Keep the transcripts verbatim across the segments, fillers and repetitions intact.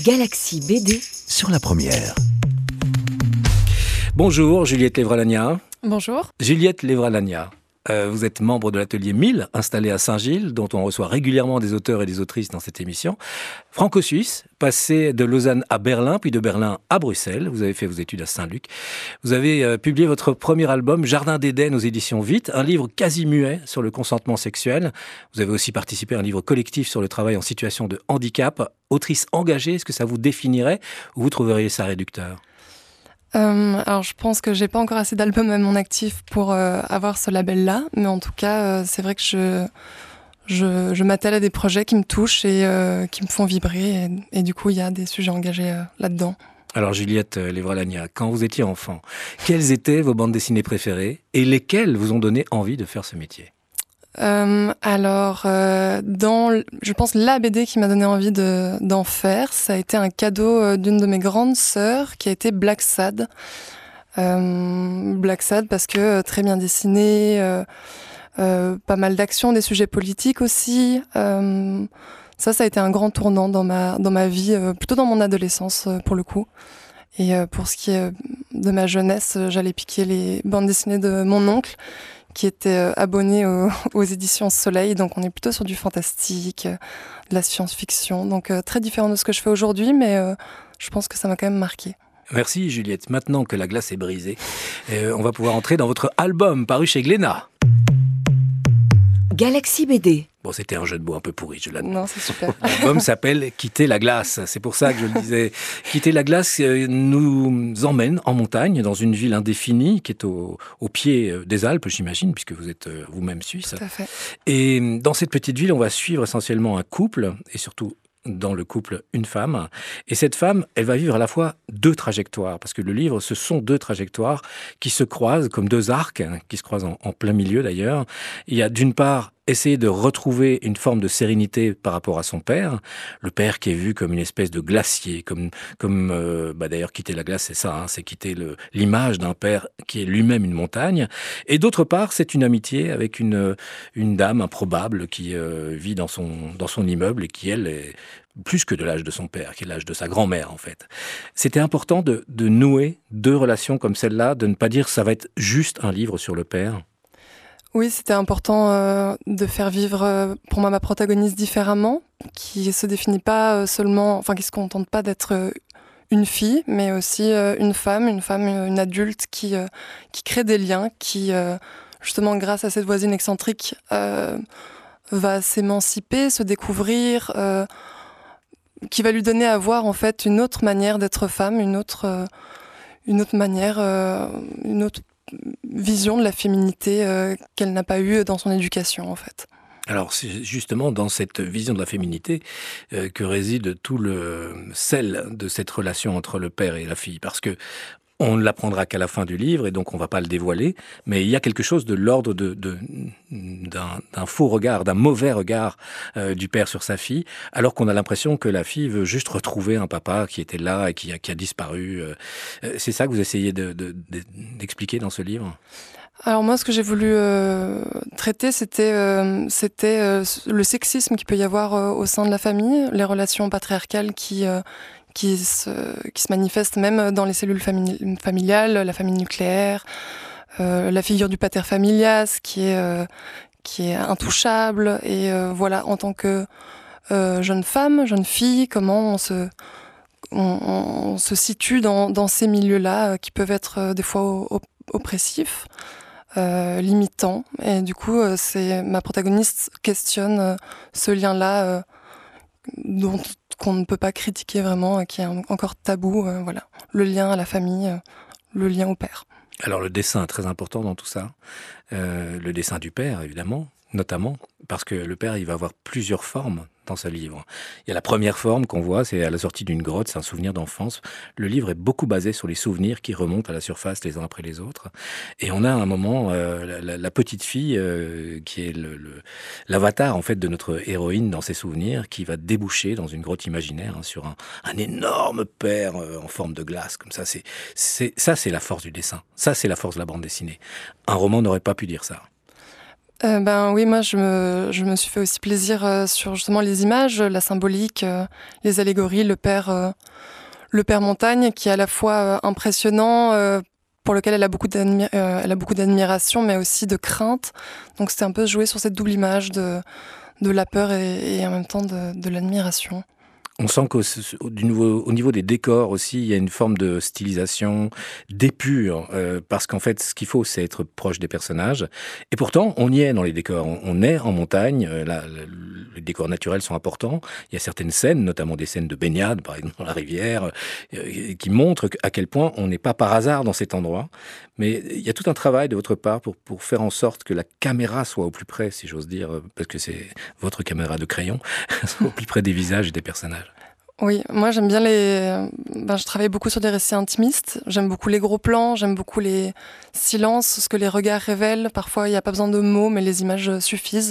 Galaxy B D sur la première. Bonjour Juliette Lévralania. Bonjour. Juliette Lévralania, euh, vous êtes membre de l'atelier mille, installé à Saint-Gilles, dont on reçoit régulièrement des auteurs et des autrices dans cette émission. Franco-suisse, passé de Lausanne à Berlin, puis de Berlin à Bruxelles. Vous avez fait vos études à Saint-Luc. Vous avez euh, publié votre premier album, Jardin d'Éden, aux éditions Vite, un livre quasi muet sur le consentement sexuel. Vous avez aussi participé à un livre collectif sur le travail en situation de handicap. Autrice engagée, est-ce que ça vous définirait ou vous trouveriez ça réducteur ? Euh, alors je pense que j'ai pas encore assez d'albums à mon actif pour euh, avoir ce label-là, mais en tout cas euh, c'est vrai que je, je, je m'attelle à des projets qui me touchent et euh, qui me font vibrer et, et du coup il y a des sujets engagés euh, là-dedans. Alors Juliette Lévralania, quand vous étiez enfant, quelles étaient vos bandes dessinées préférées et lesquelles vous ont donné envie de faire ce métier ? Euh, alors, euh, dans, je pense la B D qui m'a donné envie de, d'en faire, ça a été un cadeau euh, d'une de mes grandes sœurs, qui a été Black Sad. Euh, Black Sad parce que euh, très bien dessiné, euh, euh, pas mal d'action, des sujets politiques aussi. Euh, ça, ça a été un grand tournant dans ma dans ma vie, euh, plutôt dans mon adolescence euh, pour le coup. Et euh, pour ce qui est de ma jeunesse, euh, j'allais piquer les bandes dessinées de mon oncle, qui était abonné aux, aux éditions Soleil. Donc on est plutôt sur du fantastique, de la science-fiction. Donc euh, très différent de ce que je fais aujourd'hui, mais euh, je pense que ça m'a quand même marqué. Merci Juliette. Maintenant que la glace est brisée, euh, on va pouvoir entrer dans votre album paru chez Glénat. Galaxy B D. Bon, c'était un jeu de mots un peu pourri, je l'admets. Non, c'est super. L'album s'appelle « Quitter la glace ». C'est pour ça que je le disais. « Quitter la glace » nous emmène en montagne, dans une ville indéfinie qui est au, au pied des Alpes, j'imagine, puisque vous êtes vous-même suisse. Tout à fait. Et dans cette petite ville, on va suivre essentiellement un couple, et surtout dans le couple, une femme. Et cette femme, elle va vivre à la fois deux trajectoires, parce que le livre, ce sont deux trajectoires qui se croisent comme deux arcs, hein, qui se croisent en, en plein milieu d'ailleurs. Il y a d'une part essayer de retrouver une forme de sérénité par rapport à son père, le père qui est vu comme une espèce de glacier, comme comme euh, bah d'ailleurs quitter la glace c'est ça, hein, c'est quitter le l'image d'un père qui est lui-même une montagne. Et d'autre part, c'est une amitié avec une une dame improbable qui euh, vit dans son dans son immeuble et qui elle est plus que de l'âge de son père, qui est l'âge de sa grand-mère en fait. C'était important de de nouer deux relations comme celle-là, de ne pas dire ça va être juste un livre sur le père. Oui, c'était important euh, de faire vivre euh, pour moi ma protagoniste différemment, qui se définit pas euh, seulement, enfin qui se contente pas d'être euh, une fille, mais aussi euh, une femme, une femme, une adulte qui euh, qui crée des liens, qui euh, justement grâce à cette voisine excentrique euh, va s'émanciper, se découvrir, euh, qui va lui donner à voir en fait une autre manière d'être femme, une autre euh, une autre manière, euh, une autre vision de la féminité euh, qu'elle n'a pas eue dans son éducation, en fait. Alors, c'est justement dans cette vision de la féminité euh, que réside tout le sel de cette relation entre le père et la fille. Parce que on ne l'apprendra qu'à la fin du livre, et donc on ne va pas le dévoiler, mais il y a quelque chose de l'ordre de, de, d'un, d'un faux regard, d'un mauvais regard euh, du père sur sa fille, alors qu'on a l'impression que la fille veut juste retrouver un papa qui était là et qui a, qui a disparu. Euh, c'est ça que vous essayez de, de, de, d'expliquer dans ce livre ? Alors moi, ce que j'ai voulu euh, traiter, c'était, euh, c'était euh, le sexisme qu'il peut y avoir euh, au sein de la famille, les relations patriarcales qui... Euh, Qui se, qui se manifeste même dans les cellules famili- familiales, la famille nucléaire, euh, la figure du pater familias qui est, euh, qui est intouchable. Et euh, voilà, en tant que euh, jeune femme, jeune fille, comment on se, on, on se situe dans, dans ces milieux-là euh, qui peuvent être euh, des fois op- oppressifs, euh, limitants. Et du coup, euh, c'est, ma protagoniste questionne euh, ce lien-là euh, dont qu'on ne peut pas critiquer vraiment, qui est encore tabou, euh, voilà. Le lien à la famille, euh, le lien au père. Alors le dessin est très important dans tout ça. Euh, le dessin du père, évidemment, notamment, parce que le père, il va avoir plusieurs formes dans ce livre. Il y a la première forme qu'on voit, c'est à la sortie d'une grotte, c'est un souvenir d'enfance. Le livre est beaucoup basé sur les souvenirs qui remontent à la surface les uns après les autres. Et on a à un moment euh, la, la, la petite fille euh, qui est le, le, l'avatar en fait de notre héroïne dans ses souvenirs, qui va déboucher dans une grotte imaginaire hein, sur un, un énorme père euh, en forme de glace comme ça. C'est, c'est, ça, c'est la force du dessin. Ça, c'est la force de la bande dessinée. Un roman n'aurait pas pu dire ça. Euh, ben oui, moi je me, je me suis fait aussi plaisir euh, sur justement les images, la symbolique, euh, les allégories, le père, euh, le père Montagne, qui est à la fois euh, impressionnant, euh, pour lequel elle a beaucoup d'admi- euh, elle a beaucoup d'admiration, mais aussi de crainte. Donc c'était un peu jouer sur cette double image de, de la peur et, et en même temps de, de l'admiration. On sent qu'au au, du niveau, au niveau des décors aussi, il y a une forme de stylisation, d'épure, euh, parce qu'en fait, ce qu'il faut, c'est être proche des personnages. Et pourtant, on y est dans les décors. On, on est en montagne, euh, là, le, les décors naturels sont importants. Il y a certaines scènes, notamment des scènes de baignade, par exemple dans la rivière, euh, qui montrent à quel point on n'est pas par hasard dans cet endroit. Mais il y a tout un travail de votre part pour, pour faire en sorte que la caméra soit au plus près, si j'ose dire, parce que c'est votre caméra de crayon, soit au plus près des visages et des personnages. Oui, moi j'aime bien les. Ben, je travaille beaucoup sur des récits intimistes. J'aime beaucoup les gros plans, j'aime beaucoup les silences, ce que les regards révèlent. Parfois, il n'y a pas besoin de mots, mais les images suffisent.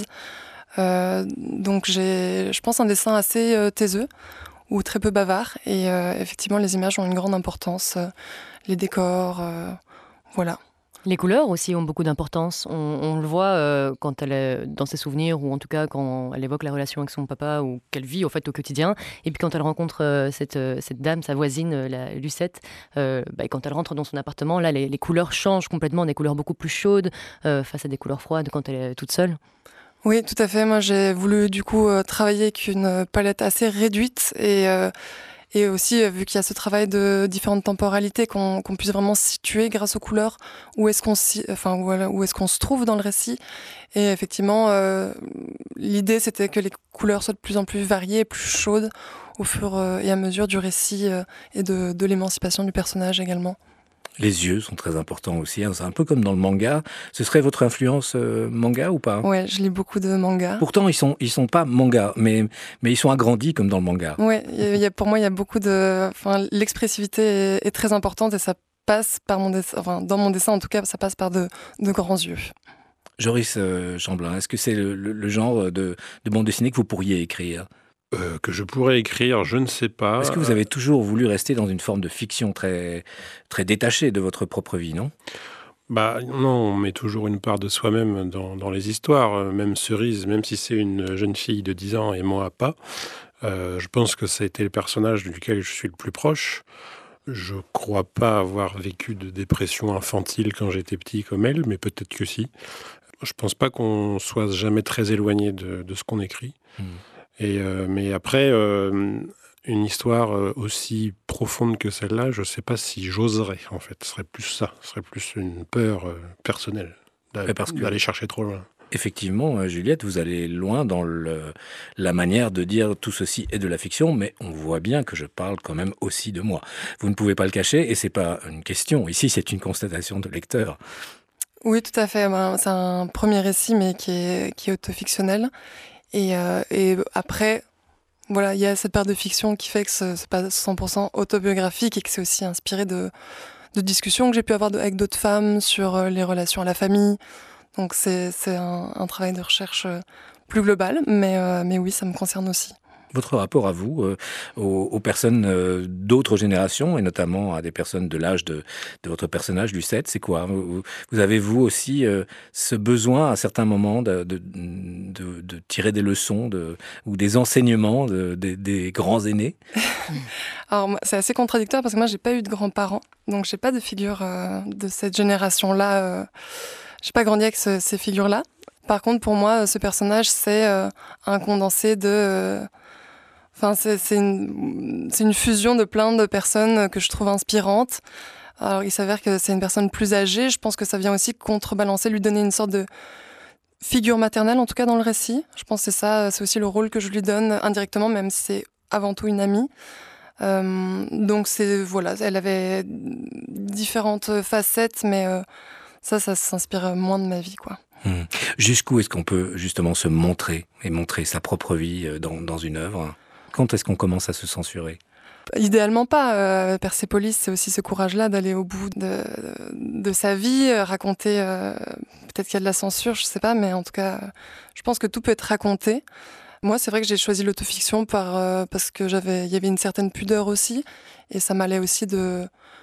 Euh, donc j'ai, je pense, un dessin assez euh, taiseux ou très peu bavard. Et euh, effectivement, les images ont une grande importance. Euh, les décors, euh, voilà. Les couleurs aussi ont beaucoup d'importance. On, on le voit euh, quand elle est dans ses souvenirs, ou en tout cas quand elle évoque la relation avec son papa, ou qu'elle vit au fait au quotidien. Et puis quand elle rencontre euh, cette, euh, cette dame, sa voisine, euh, la Lucette, euh, bah, quand elle rentre dans son appartement, là les, les couleurs changent complètement, des couleurs beaucoup plus chaudes euh, face à des couleurs froides quand elle est toute seule. Oui, tout à fait. Moi, j'ai voulu du coup euh, travailler avec une palette assez réduite et euh, Et aussi, euh, vu qu'il y a ce travail de différentes temporalités, qu'on qu'on puisse vraiment situer grâce aux couleurs où est-ce qu'on si, enfin, voilà, où est-ce qu'on se trouve dans le récit. Et effectivement, euh, l'idée, c'était que les couleurs soient de plus en plus variées, plus chaudes au fur euh, et à mesure du récit euh, et de, de l'émancipation du personnage également. Les yeux sont très importants aussi, hein. C'est un peu comme dans le manga. Ce serait votre influence euh, manga ou pas? Ouais, je lis beaucoup de mangas. Pourtant, ils sont, ils sont pas manga, mais, mais ils sont agrandis comme dans le manga. Ouais, il y a, pour moi, il y a beaucoup de, enfin, l'expressivité est, est très importante et ça passe par mon dessin, enfin, dans mon dessin en tout cas, ça passe par de, de grands yeux. Joris euh, Chamblin, est-ce que c'est le, le, le genre de, de bande dessinée que vous pourriez écrire? Euh, que je pourrais écrire, je ne sais pas. Est-ce que vous avez toujours voulu rester dans une forme de fiction très, très détachée de votre propre vie, non? Bah non, on met toujours une part de soi-même dans, dans les histoires. Même Cerise, même si c'est une jeune fille de dix ans et moi pas, euh, je pense que ça a été le personnage duquel je suis le plus proche. Je crois pas avoir vécu de dépression infantile quand j'étais petit comme elle, mais peut-être que si. Je pense pas qu'on soit jamais très éloigné de, de ce qu'on écrit. Mmh. Et, euh, mais après, euh, une histoire euh, aussi profonde que celle-là, je ne sais pas si j'oserais, en fait. Ce serait plus ça, ce serait plus une peur euh, personnelle d'a- Parce que, d'aller chercher trop loin. effectivement, Juliette, vous allez loin dans le, la manière de dire tout ceci est de la fiction, mais on voit bien que je parle quand même aussi de moi. Vous ne pouvez pas le cacher, et c'est pas une question. Ici, c'est une constatation de lecteur. Oui, tout à fait. Ben, c'est un premier récit, mais qui est, qui est autofictionnel. Et, euh, et après, voilà, il y a cette part de fiction qui fait que ce n'est pas cent pour cent autobiographique et que c'est aussi inspiré de, de discussions que j'ai pu avoir de, avec d'autres femmes sur les relations à la famille. Donc c'est, c'est un, un travail de recherche plus global, mais, euh, mais oui, ça me concerne aussi. Votre rapport à vous, euh, aux, aux personnes euh, d'autres générations, et notamment à des personnes de l'âge de, de votre personnage, Lucette, c'est quoi? Vous, vous avez, vous aussi, euh, ce besoin, à certains moments, de, de, de, de tirer des leçons de, ou des enseignements de, de, des grands aînés? Alors, c'est assez contradictoire parce que moi, j'ai pas eu de grands-parents, donc j'ai pas de figure euh, de cette génération-là. Euh, j'ai pas grandi avec ce, ces figures-là. Par contre, pour moi, ce personnage, c'est euh, un condensé de... Euh, Enfin, c'est, c'est, une, c'est une fusion de plein de personnes que je trouve inspirantes. Alors, il s'avère que c'est une personne plus âgée. Je pense que ça vient aussi contrebalancer, lui donner une sorte de figure maternelle, en tout cas dans le récit. Je pense que c'est ça, c'est aussi le rôle que je lui donne indirectement, même si c'est avant tout une amie. Euh, donc, c'est, voilà, elle avait différentes facettes, mais euh, ça, ça s'inspire moins de ma vie, quoi. Mmh. Jusqu'où est-ce qu'on peut justement se montrer et montrer sa propre vie dans, dans une œuvre? Quand est-ce qu'on commence à se censurer? Idéalement pas. Euh, Persépolis, c'est aussi ce courage-là d'aller au bout de, de sa vie, raconter... Euh, peut-être qu'il y a de la censure, je sais pas, mais en tout cas, je pense que tout peut être raconté. Moi, c'est vrai que j'ai choisi l'autofiction par, euh, parce que j'avais, il y avait une certaine pudeur aussi, et ça m'allait aussi de,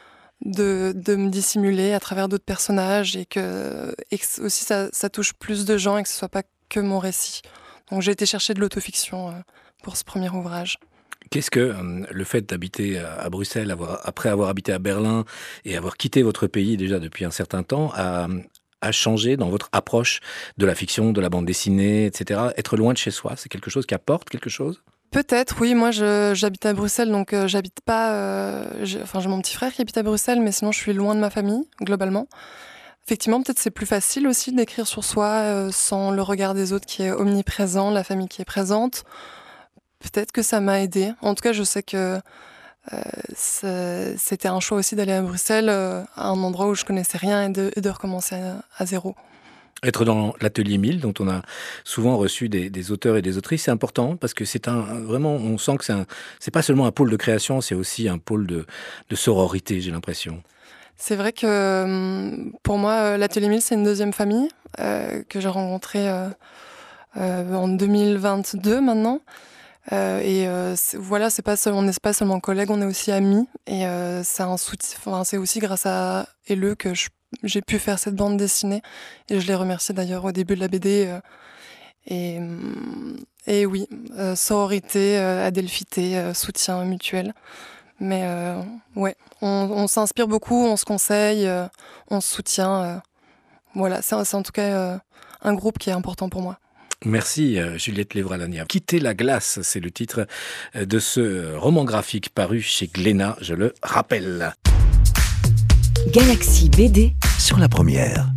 de, de me dissimuler à travers d'autres personnages et que, et que aussi ça, ça touche plus de gens et que ce soit pas que mon récit. Donc j'ai été chercher de l'autofiction euh, pour ce premier ouvrage. Qu'est-ce que euh, le fait d'habiter à Bruxelles, avoir, après avoir habité à Berlin et avoir quitté votre pays déjà depuis un certain temps, a, a changé dans votre approche de la fiction, de la bande dessinée, et cetera. Être loin de chez soi, c'est quelque chose qui apporte quelque chose ? Peut-être, oui. Moi, je, j'habite à Bruxelles, donc euh, j'habite pas... Euh, j'ai, enfin, j'ai mon petit frère qui habite à Bruxelles, mais sinon, je suis loin de ma famille, globalement. Effectivement, peut-être c'est plus facile aussi d'écrire sur soi euh, sans le regard des autres qui est omniprésent, la famille qui est présente. Peut-être que ça m'a aidée. En tout cas, je sais que euh, c'était un choix aussi d'aller à Bruxelles, euh, à un endroit où je connaissais rien et de, et de recommencer à, à zéro. Être dans l'atelier mille, dont on a souvent reçu des, des auteurs et des autrices, c'est important parce que c'est un vraiment, on sent que c'est, un, c'est pas seulement un pôle de création, c'est aussi un pôle de, de sororité, j'ai l'impression. C'est vrai que pour moi, l'atelier mille, c'est une deuxième famille euh, que j'ai rencontrée euh, euh, en deux mille vingt-deux maintenant. Euh, et euh, c'est, voilà, c'est pas seul, on n'est pas seulement collègues, on est aussi amis. Et euh, c'est, un soutien, enfin, c'est aussi grâce à Helleu que je, j'ai pu faire cette bande dessinée. Et je les remercie d'ailleurs au début de la B D. Euh, et, et oui, euh, sororité, euh, adelphité, euh, soutien mutuel. Mais euh, ouais, on, on s'inspire beaucoup, on se conseille, euh, on se soutient. Euh, voilà, c'est, c'est en tout cas euh, un groupe qui est important pour moi. Merci Juliette Lévra-Lanière. Quitter la glace, c'est le titre de ce roman graphique paru chez Glénat, je le rappelle. Galaxy B D sur la première.